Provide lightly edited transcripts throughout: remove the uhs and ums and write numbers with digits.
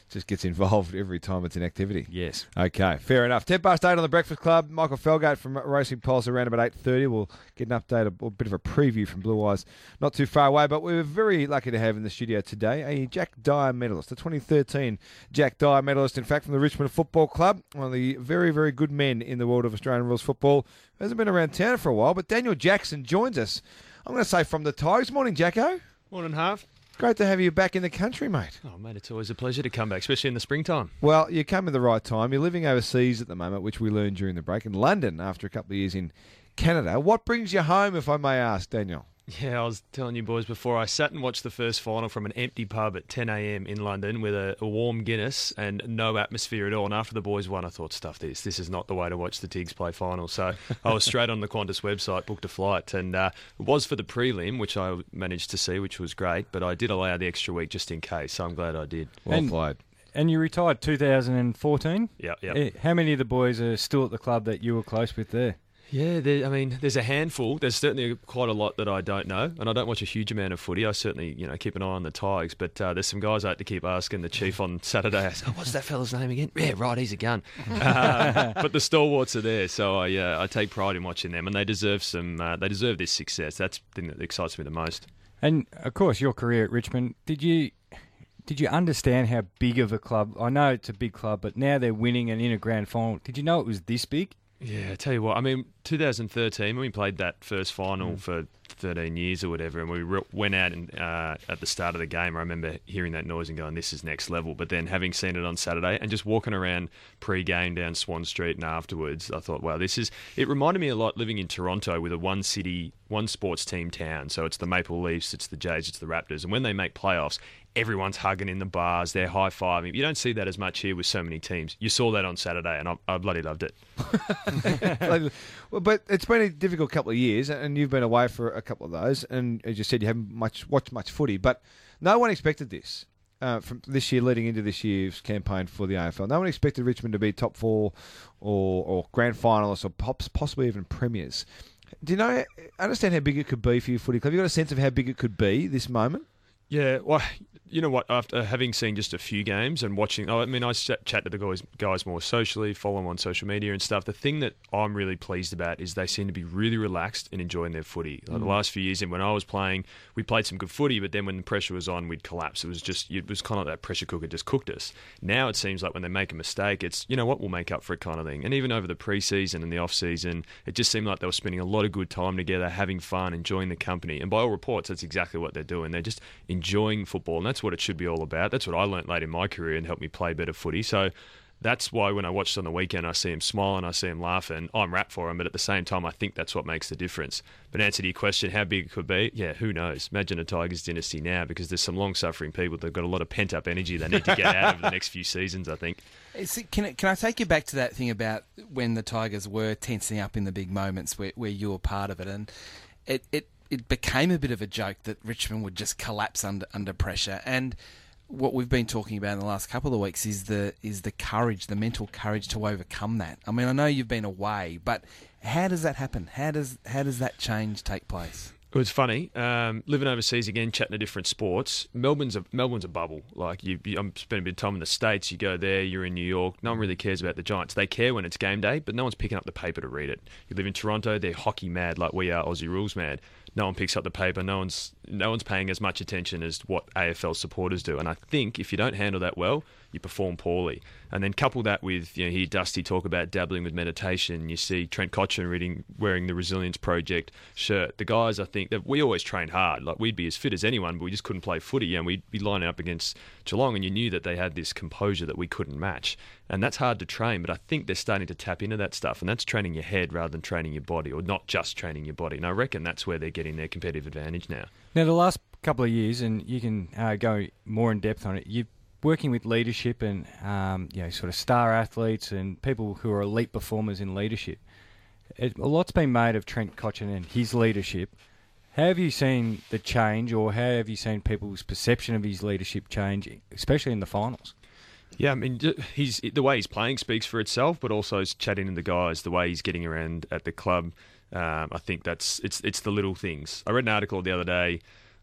just gets involved every time it's an activity. Yes. Okay, fair enough. 8 on the Breakfast Club. Michael Felgate from Racing Pulse around about 8:30. We'll get an update, a bit of a preview from Blue Eyes not too far away, but we're very lucky to have in the studio today a Jack Dyer medalist, a 2013 Jack Dyer medalist, in fact, from the Richmond Football Club, one of the very, very good men in the world of Australian rules football. Hasn't been around town for a while, but Daniel Jackson joins us, I'm going to say from the Tigers. Morning, Jacko. Morning, Harv. Great to have you back in the country, mate. Oh, mate, it's always a pleasure to come back, especially in the springtime. Well, you come at the right time. You're living overseas at the moment, which we learned during the break, in London after a couple of years in Canada. What brings you home, if I may ask, Daniel? Yeah, I was telling you boys before, I sat and watched the first final from an empty pub at 10 a.m. in London with a warm Guinness and no atmosphere at all. And after the boys won, I thought, stuff this. This is not the way to watch the Tigs play final. So I was straight on the Qantas website, booked a flight, and it was for the prelim, which I managed to see, which was great. But I did allow the extra week just in case, so I'm glad I did. Well played. And you retired 2014? Yeah. How many of the boys are still at the club that you were close with there? Yeah, there's a handful. There's certainly quite a lot that I don't know, and I don't watch a huge amount of footy. I certainly, keep an eye on the Tigers, but there's some guys I had to keep asking the chief on Saturday. I said, what's that fella's name again? Yeah, right, he's a gun. But the stalwarts are there, so I take pride in watching them, and they deserve this success. That's the thing that excites me the most. And of course, your career at Richmond, did you understand how big of a club? I know it's a big club, but now they're winning and in a grand final. Did you know it was this big? Yeah, I tell you what, 2013, when we played that first final for 13 years or whatever, and we went out and at the start of the game, I remember hearing that noise and going, this is next level. But then having seen it on Saturday and just walking around pre-game down Swan Street and afterwards, I thought, wow, it reminded me a lot living in Toronto with a one city, one sports team town. So it's the Maple Leafs, it's the Jays, it's the Raptors. And when they make playoffs, everyone's hugging in the bars, they're high-fiving. You don't see that as much here with so many teams. You saw that on Saturday, and I bloody loved it. Well, but it's been a difficult couple of years, and you've been away for a couple of those, and as you said, you haven't watched much footy, but no one expected this from this year leading into this year's campaign for the AFL. No one expected Richmond to be top four or grand finalists or possibly even premiers. Do you understand how big it could be for your footy club? Have you got a sense of how big it could be this moment? Yeah, well, you know what? After having seen just a few games and watching, I chat to the guys more socially, follow them on social media and stuff. The thing that I'm really pleased about is they seem to be really relaxed and enjoying their footy. Like the last few years, and when I was playing, we played some good footy, but then when the pressure was on, we'd collapse. It was kind of like that pressure cooker just cooked us. Now it seems like when they make a mistake, it's, we'll make up for it kind of thing. And even over the pre-season and the off-season, it just seemed like they were spending a lot of good time together, having fun, enjoying the company. And by all reports, that's exactly what they're doing. They're just enjoying football, and that's what it should be all about. That's what I learnt late in my career and helped me play better footy. So that's why when I watched on the weekend, I see him smiling, I see him laughing. I'm rapt for him, but at the same time, I think that's what makes the difference. But answer to your question, how big it could be? Yeah, who knows? Imagine a Tigers dynasty now, because there's some long-suffering people that've got a lot of pent-up energy they need to get out over the next few seasons, I think. Can I take you back to that thing about when the Tigers were tensing up in the big moments where you were part of it, and it became a bit of a joke that Richmond would just collapse under pressure. And what we've been talking about in the last couple of weeks is the courage, the mental courage to overcome that. I mean, I know you've been away, but how does that happen? How does that change take place? It was funny. Living overseas again, chatting to different sports. Melbourne's a bubble. Like I'm spending a bit of time in the States. You go there, you're in New York. No one really cares about the Giants. They care when it's game day, but no one's picking up the paper to read it. You live in Toronto, they're hockey mad, like we are Aussie rules mad. No one picks up the paper. No one's paying as much attention as what AFL supporters do. And I think if you don't handle that well, you perform poorly. And then couple that with, hear Dusty talk about dabbling with meditation. You see Trent Cotchin wearing the Resilience Project shirt. The guys, I think, that we always trained hard. Like, we'd be as fit as anyone, but we just couldn't play footy. And we'd be lining up against Geelong, and you knew that they had this composure that we couldn't match. And that's hard to train, but I think they're starting to tap into that stuff. And that's training your head rather than training your body, or not just training your body. And I reckon that's where they're getting their competitive advantage now. Now, the last couple of years, and you can go more in depth on it, you're working with leadership and sort of star athletes and people who are elite performers in leadership. A lot's been made of Trent Cotchin and his leadership. How have you seen the change, or how have you seen people's perception of his leadership change, especially in the finals? Yeah, I mean, the way he's playing speaks for itself, but also he's chatting to the guys, the way he's getting around at the club. I think it's the little things. I read an article the other day.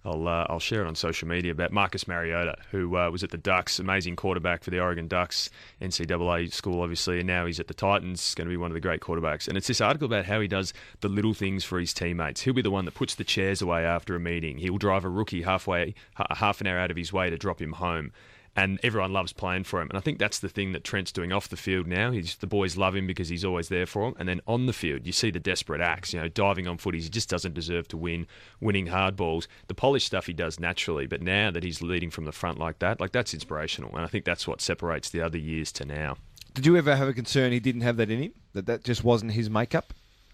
I'll share it on social media about Marcus Mariota, who was at the Ducks, amazing quarterback for the Oregon Ducks, NCAA school obviously, and now he's at the Titans, going to be one of the great quarterbacks. And it's this article about how he does the little things for his teammates. He'll be the one that puts the chairs away after a meeting. He'll drive a rookie half an hour out of his way to drop him home. And everyone loves playing for him. And I think that's the thing that Trent's doing off the field now. The boys love him because he's always there for them. And then on the field, you see the desperate acts, diving on footies. He just doesn't deserve to win, winning hard balls. The polished stuff he does naturally. But now that he's leading from the front like that's inspirational. And I think that's what separates the other years to now. Did you ever have a concern he didn't have that in him? That just wasn't his makeup?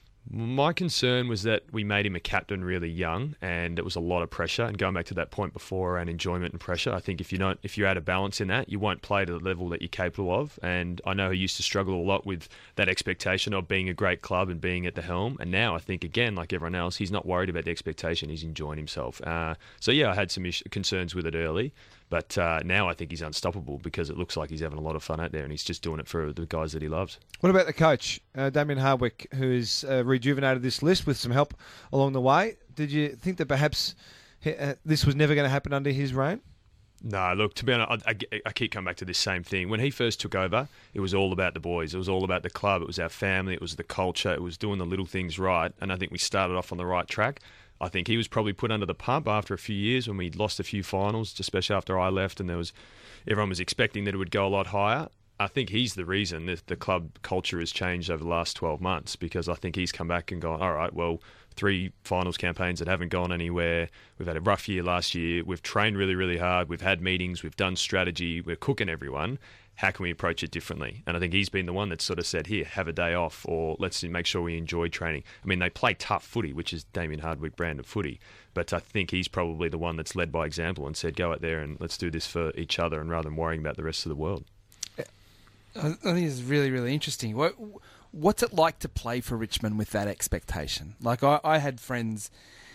My concern was that we made him a captain really young, and it was a lot of pressure. And going back to that point before around enjoyment and pressure, I think if you're out of balance in that, you won't play to the level that you're capable of. And I know he used to struggle a lot with that expectation of being a great club and being at the helm. And now I think, again, like everyone else, he's not worried about the expectation. He's enjoying himself. So yeah, I had some concerns with it early. But now I think he's unstoppable because it looks like he's having a lot of fun out there and he's just doing it for the guys that he loves. What about the coach, Damien Hardwick, who's rejuvenated this list with some help along the way? Did you think that perhaps this was never going to happen under his reign? No, look, to be honest, I keep coming back to this same thing. When he first took over, it was all about the boys. It was all about the club. It was our family. It was the culture. It was doing the little things right. And I think we started off on the right track. I think he was probably put under the pump after a few years when we lost a few finals, especially after I left, and everyone was expecting that it would go a lot higher. I think he's the reason that the club culture has changed over the last 12 months because I think he's come back and gone, all right, well, 3 finals campaigns that haven't gone anywhere. We've had a rough year last year. We've trained really, really hard. We've had meetings. We've done strategy. We're cooking everyone. How can we approach it differently? And I think he's been the one that sort of said, here, have a day off, or let's make sure we enjoy training. I mean, they play tough footy, which is Damien Hardwick brand of footy, but I think he's probably the one that's led by example and said, go out there and let's do this for each other, and rather than worrying about the rest of the world. I think it's really, really interesting. What's it like to play for Richmond with that expectation? Like, I had friends...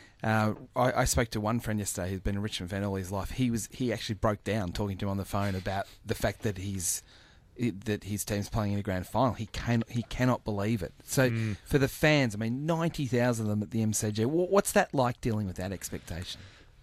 I spoke to one friend yesterday who's been a Richmond fan all his life. He actually broke down talking to him on the phone about the fact that his team's playing in a grand final. He cannot believe it. So for the fans, I mean, 90,000 of them at the MCG. What's that like dealing with that expectation?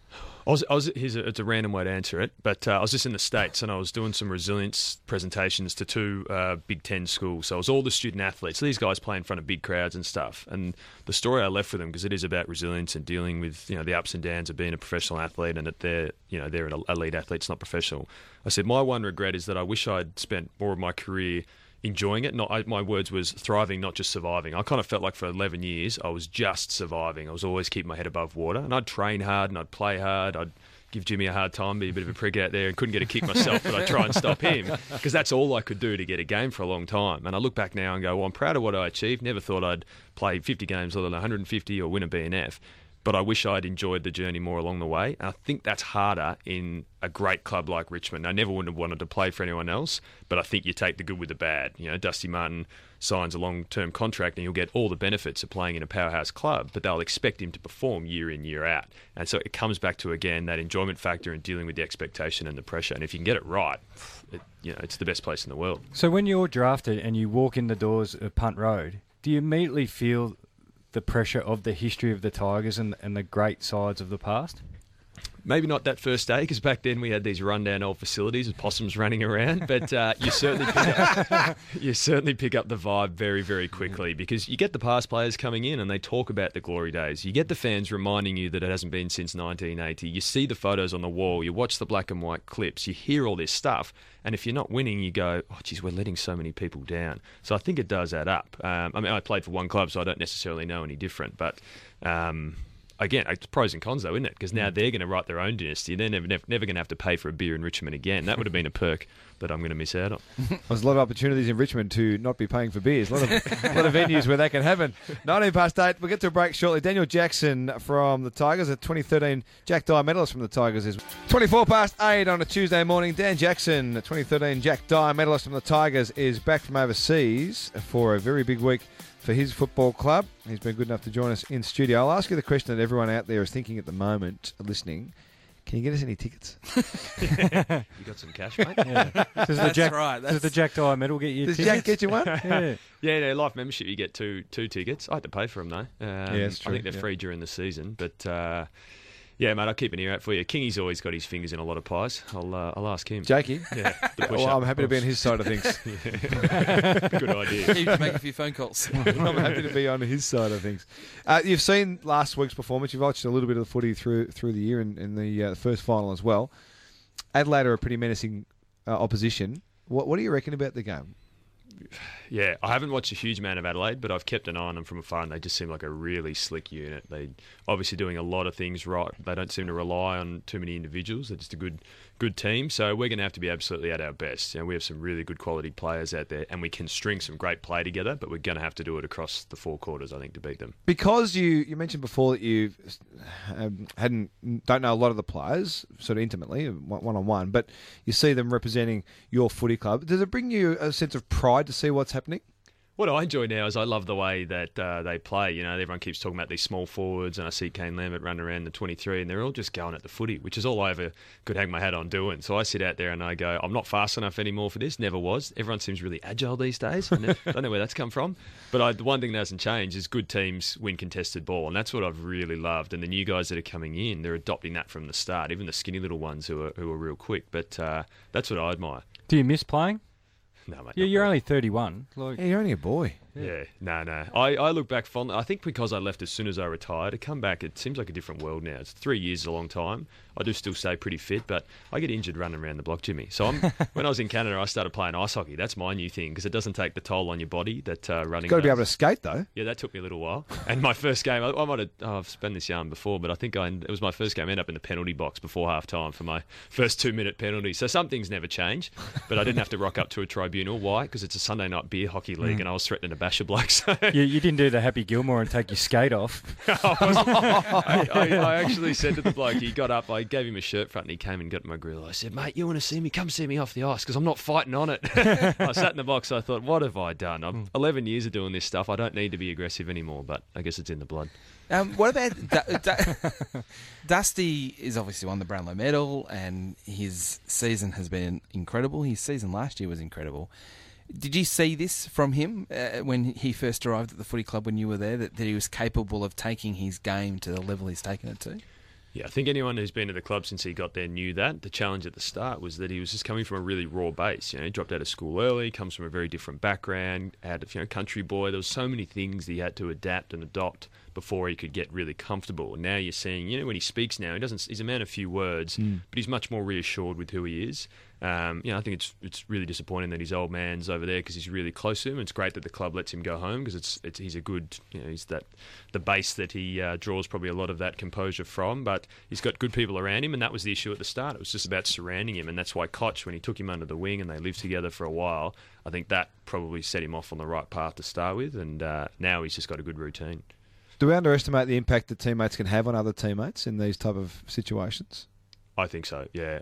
It's a random way to answer it, but I was just in the States and I was doing some resilience presentations to 2 Big Ten schools. So it was all the student athletes. So these guys play in front of big crowds and stuff. And the story I left with them, because it is about resilience and dealing with the ups and downs of being a professional athlete and that they're an elite athlete, it's not professional. I said my one regret is that I wish I'd spent more of my career enjoying it. My words was thriving, not just surviving. I kind of felt like for 11 years I was just surviving. I was always keeping my head above water, and I'd train hard and I'd play hard. I'd give Jimmy a hard time, be a bit of a prick out there, and couldn't get a kick myself, but I'd try and stop him because that's all I could do to get a game for a long time. And I look back now and go, well, I'm proud of what I achieved. Never thought I'd play 50 games, let alone 150 or win a BNF. But I wish I'd enjoyed the journey more along the way. And I think that's harder in a great club like Richmond. I never would have wanted to play for anyone else, but I think you take the good with the bad. Dusty Martin signs a long-term contract and you'll get all the benefits of playing in a powerhouse club, but they'll expect him to perform year in, year out. And so it comes back to, again, that enjoyment factor and dealing with the expectation and the pressure. And if you can get it right, it's the best place in the world. So when you're drafted and you walk in the doors of Punt Road, do you immediately feel the pressure of the history of the Tigers and the great sides of the past? Maybe not that first day, because back then we had these rundown old facilities with possums running around. But you certainly pick up the vibe very, very quickly, because you get the past players coming in and they talk about the glory days. You get the fans reminding you that it hasn't been since 1980. You see the photos on the wall. You watch the black and white clips. You hear all this stuff. And if you're not winning, you go, oh, geez, we're letting so many people down. So I think it does add up. I played for one club, so I don't necessarily know any different. But again, it's pros and cons, though, isn't it? Because now they're going to write their own dynasty. They're never going to have to pay for a beer in Richmond again. That would have been a perk that I'm going to miss out on. There's a lot of opportunities in Richmond to not be paying for beers. A lot of venues where that can happen. 8:19. We'll get to a break shortly. Daniel Jackson from the Tigers, a 2013 Jack Dye medalist from the Tigers, is 8:24 on a Tuesday morning. Dan Jackson, a 2013 Jack Dye medalist from the Tigers, is back from overseas for a very big week for his football club. He's been good enough to join us in studio. I'll ask you the question that everyone out there is thinking at the moment, listening. Can you get us any tickets? You got some cash, mate? Yeah. Does the Jack Dye medal get you Does tickets? Jack get you one? Yeah, life membership, you get two tickets. I had to pay for them, though. Yeah, it's true. I think they're free during the season. But, Yeah, mate, I'll keep an ear out for you. Kingy's always got his fingers in a lot of pies. I'll ask him. Jakey? Yeah, the push-up. Well, I'm happy to be on his side of things. Good idea. You can make a few phone calls. I'm happy to be on his side of things. You've seen last week's performance. You've watched a little bit of the footy through the year in the first final as well. Adelaide are a pretty menacing opposition. What do you reckon about the game? Yeah, I haven't watched a huge amount of Adelaide, but I've kept an eye on them from afar, and they just seem like a really slick unit. They're obviously doing a lot of things right. They don't seem to rely on too many individuals. They're just a good team. So we're going to have to be absolutely at our best. You know, we have some really good quality players out there, and we can string some great play together, but we're going to have to do it across the 4 quarters, I think, to beat them. Because you mentioned before that you don't know a lot of the players sort of intimately, one-on-one, but you see them representing your footy club. Does it bring you a sense of pride to see what's happening? What I enjoy now is I love the way that they play. You know, everyone keeps talking about these small forwards, and I see Kane Lambert running around the 23, and they're all just going at the footy, which is all I ever could hang my hat on doing. So I sit out there and I go, I'm not fast enough anymore for this. Never was. Everyone seems really agile these days. I don't know where that's come from. But the one thing that hasn't changed is good teams win contested ball, and that's what I've really loved. And the new guys that are coming in, they're adopting that from the start, even the skinny little ones who are real quick. But that's what I admire. Do you miss playing? No, mate. Yeah, you're only 31. Like, Yeah, you're only a boy. Yeah, no. I look back fondly. I think because I left as soon as I retired, to come back, it seems like a different world now. It's 3 years is a long time. I do still stay pretty fit, but I get injured running around the block, Jimmy. So when I was in Canada, I started playing ice hockey. That's my new thing because it doesn't take the toll on your body that running. Got to be does. able to skate though. Yeah, that took me a little while. And my first game, I might have, I've spent this yarn before, but I think it was my first game. I ended up in the penalty box before half time for my first 2-minute penalty. So some things never change, but I didn't have to rock up to a tribunal. Why? Because it's a Sunday night beer hockey league and I was threatening to bash a bloke. So. you didn't do the Happy Gilmore and take your skate off. I actually said to the bloke, he got up, I gave him a shirt front and he came and got my grill. I said, mate, you want to see me? Come see me off the ice because I'm not fighting on it. I sat in the box. I thought, what have I done? I'm 11 years of doing this stuff. I don't need to be aggressive anymore, but I guess it's in the blood. What about Dusty is obviously won the Brownlow medal and his season has been incredible. His season last year was incredible. Did you see this from him when he first arrived at the footy club when you were there, that he was capable of taking his game to the level he's taken it to? Yeah, I think anyone who's been to the club since he got there knew that. The challenge at the start was that he was just coming from a really raw base. You know, he dropped out of school early, comes from a very different background, country boy. There was so many things that he had to adapt and adopt before he could get really comfortable. And now you're seeing, when he speaks now, he's a man of few words, but he's much more reassured with who he is. I think it's really disappointing that his old man's over there because he's really close to him. It's great that the club lets him go home because he's a good, he's the base that he draws probably a lot of that composure from. But he's got good people around him, and that was the issue at the start. It was just about surrounding him, and that's why Koch, when he took him under the wing and they lived together for a while, I think that probably set him off on the right path to start with. And now he's just got a good routine. Do we underestimate the impact that teammates can have on other teammates in these type of situations? I think so, yeah.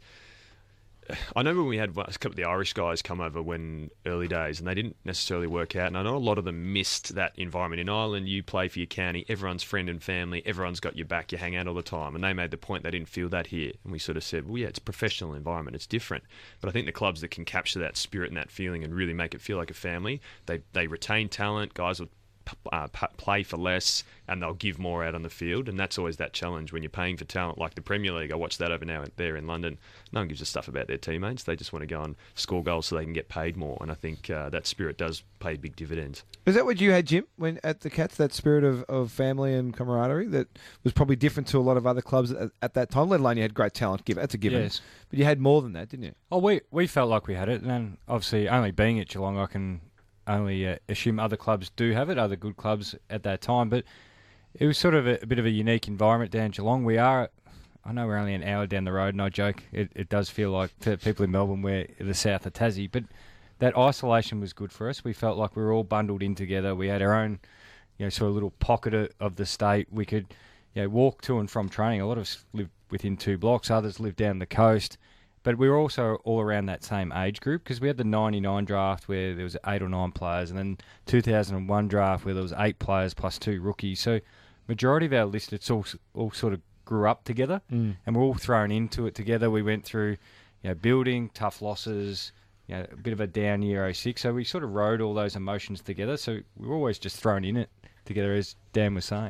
I know when we had a couple of the Irish guys come over when early days and they didn't necessarily work out, and I know a lot of them missed that environment. In Ireland, you play for your county, everyone's friend and family, everyone's got your back, you hang out all the time, and they made the point they didn't feel that here. And we sort of said, well, yeah, it's a professional environment, it's different. But I think the clubs that can capture that spirit and that feeling and really make it feel like a family, they retain talent, guys will play for less and they'll give more out on the field, and that's always that challenge when you're paying for talent like the Premier League. I watched that over now there in London. No one gives a stuff about their teammates. They just want to go and score goals so they can get paid more, and I think that spirit does pay big dividends. Is that what you had, Jim, when at the Cats, that spirit of family and camaraderie that was probably different to a lot of other clubs at that time, let alone you had great talent, that's a given. Yes. But you had more than that, didn't you? Oh, we felt like we had it, and then obviously only being at Geelong, I can only assume other clubs do have it, other good clubs at that time. But it was sort of a bit of a unique environment down Geelong. I know we're only an hour down the road, and I joke, it does feel like to people in Melbourne we're the south of Tassie, but that isolation was good for us. We felt like we were all bundled in together. We had our own, sort of little pocket of the state. We could, walk to and from training. A lot of us lived within 2 blocks. Others lived down the coast. But we were also all around that same age group because we had the 99 draft where there was 8 or 9 players, and then 2001 draft where there was 8 players plus 2 rookies. So majority of our list, it's all sort of grew up together, and we're all thrown into it together. We went through building, tough losses, a bit of a down year 06. So we sort of rode all those emotions together. So we were always just thrown in it together, as Dan was saying.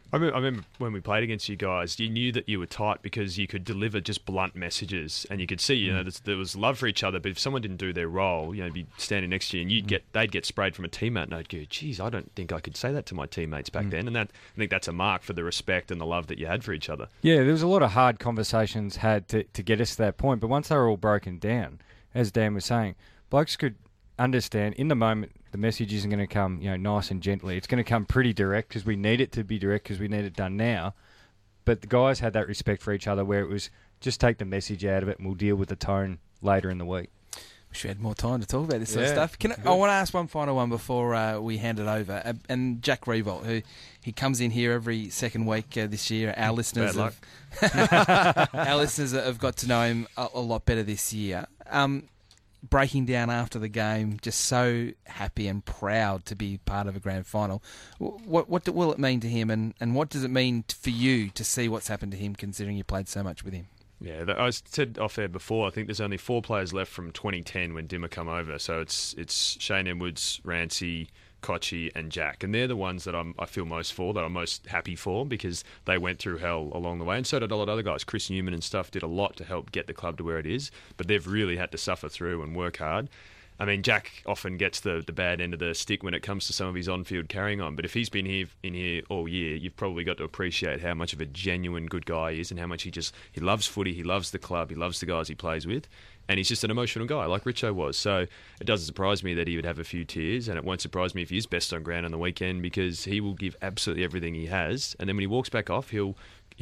I remember when we played against you guys, you knew that you were tight because you could deliver just blunt messages, and you could see, there was love for each other. But if someone didn't do their role, be standing next to you, and they'd get sprayed from a teammate, and I'd go, "Geez, I don't think I could say that to my teammates back then." And I think that's a mark for the respect and the love that you had for each other. Yeah, there was a lot of hard conversations had to get us to that point. But once they were all broken down, as Dan was saying, blokes could understand in the moment the message isn't going to come, nice and gently. It's going to come pretty direct because we need it to be direct because we need it done now. But the guys had that respect for each other where it was just take the message out of it and we'll deal with the tone later in the week. Wish we had more time to talk about this sort of stuff. I want to ask one final one before we hand it over. And Jack Riewoldt, who he comes in here every second week this year. Our listeners have got to know him a lot better this year. Breaking down after the game, just so happy and proud to be part of a grand final. What will it mean to him, and what does it mean for you to see what's happened to him, considering you played so much with him? Yeah, I said off air before, I think there's only 4 players left from 2010 when Dimmer come over. So it's Shane Edwards, Rancy, Kochi and Jack, and they're the ones that I feel most for, that I'm most happy for, because they went through hell along the way, and so did a lot of other guys. Chris Newman and stuff did a lot to help get the club to where it is, but they've really had to suffer through and work hard. I mean, Jack often gets the bad end of the stick when it comes to some of his on-field carrying on, but if he's been in here all year, you've probably got to appreciate how much of a genuine good guy he is, and how much he loves footy, he loves the club, he loves the guys he plays with, and he's just an emotional guy like Richo was. So it doesn't surprise me that he would have a few tears, and it won't surprise me if he is best on ground on the weekend, because he will give absolutely everything he has, and then when he walks back off, he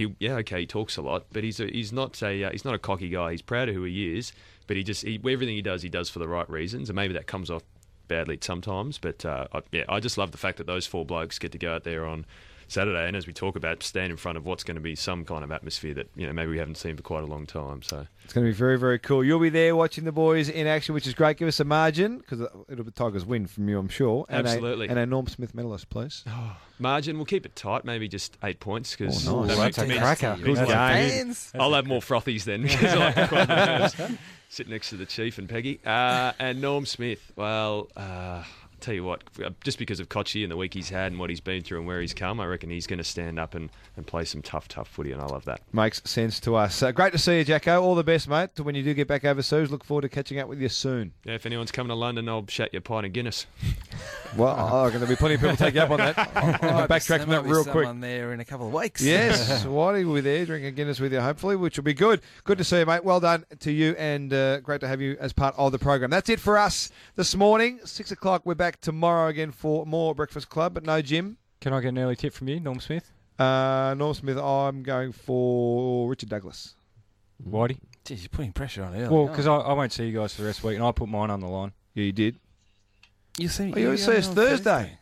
talks a lot, but he's not a cocky guy. He's proud of who he is, but everything he does for the right reasons, and maybe that comes off badly sometimes. But I just love the fact that those 4 blokes get to go out there on Saturday, and as we talk about, stand in front of what's going to be some kind of atmosphere that maybe we haven't seen for quite a long time. So it's going to be very, very cool. You'll be there watching the boys in action, which is great. Give us a margin, because it'll be Tigers win from you, I'm sure. Absolutely. And a Norm Smith medalist, please. Margin, we'll keep it tight, maybe just 8 points. Cause nice. That's a cracker. Good game. I'll have more frothies then, because I like to quiet the nerves. Sit next to the Chief and Peggy. And Norm Smith, well, tell you what, just because of Kochi and the week he's had and what he's been through and where he's come, I reckon he's going to stand up and play some tough footy, and I love that. Makes sense to us. Great to see you, Jacko. All the best, mate. When you do get back overseas, look forward to catching up with you soon. Yeah, if anyone's coming to London, I'll shout you a pint of Guinness. Well, I'm going to be plenty of people take you up on that. I'll backtrack from that real quick. There in a couple of weeks. Yes, Whitey will be there drinking Guinness with you, hopefully, which will be good. Good to see you, mate. Well done to you, and great to have you as part of the program. That's it for us this morning. 6 o'clock, we're back tomorrow again for more Breakfast Club, but no Jim. Can I get an early tip from you, Norm Smith? Norm Smith, I'm going for Richard Douglas. Whitey? Jeez, you're putting pressure on early. Well, because I won't see you guys for the rest of the week, and I put mine on the line. Yeah, you did. You see us Thursday.